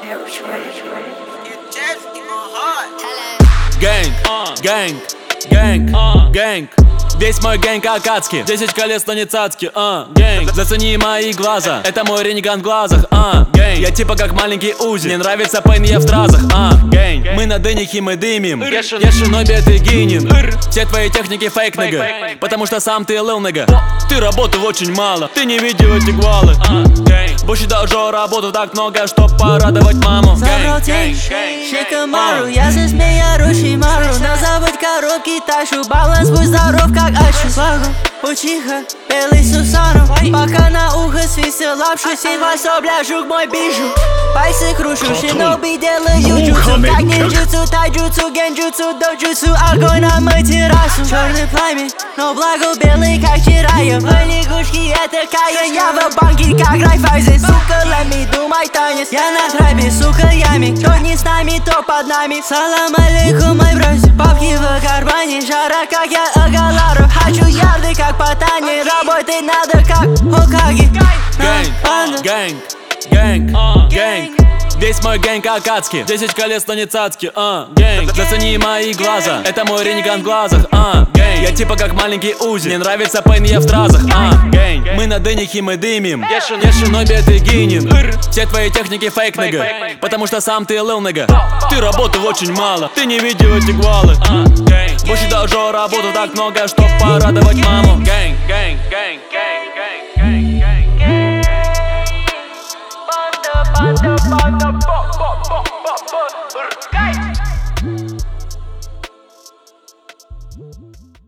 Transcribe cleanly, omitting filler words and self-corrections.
Гэнг, гэнг, гэнг, гэнг. Весь мой гэнг акацки, 10 колес, но не цацки, гэнг. Зацени мои глаза, это мой ренеган в глазах, гэнг. Я типа как маленький Узи, мне нравится пейн, я в стразах, гэнг. Мы на дынях и мы дымим, я шиноби, ты гинин. Все твои техники фейк, нога, потому что сам ты лил, нога. Ты работал очень мало, ты не видел эти гвалы, больше должен работать так много, чтоб порадовать маму. Забрал тень, Шикамару, я засмея Рушимару. Но забудь коробки, ташу, баланс, будь здоров, как Ашу. Свагу, учиха, белый Сусану. Пока на ухо свистел лапшу, синва собля, жук мой бижу. Пальцы крушу, шиноби делаю джутсу. Как нинджутсу, тайджутсу, генджутсу, доджутсу. Огонь на мою террасу. Черный пламень, но благо белый, как вчера. Я в лягушке, это Каин. Я в банке, как Райфайзен. Сука, let me do my танец. Я на трапе, сука, ями. Кто не с нами, то под нами. Салам алейкум, мой брось. Бабки в кармане, жара, как я Агалару. Хочу ярды, как Патани. Работать надо, как Хокаги. Гэнг, гэнг, гэнг. Весь мой гэнг акацки, 10 колес, но не цацки, гэнг. Зацени мои глаза, это мой ренеган в глазах, гэнг. Я типа как маленький Узи, мне нравится пейн, я в стразах, гэнг. Мы на дынях и мы дымим, я шиноби, ты гинин. Все твои техники фейк, нога, потому что сам ты лил, нога. Ты работал очень мало, ты не видел эти гвалы, больше должен работать так много, чтоб порадовать маму. Гэнг, гэнг, гэнг, гэнг, гэнг, гэнг. Banda,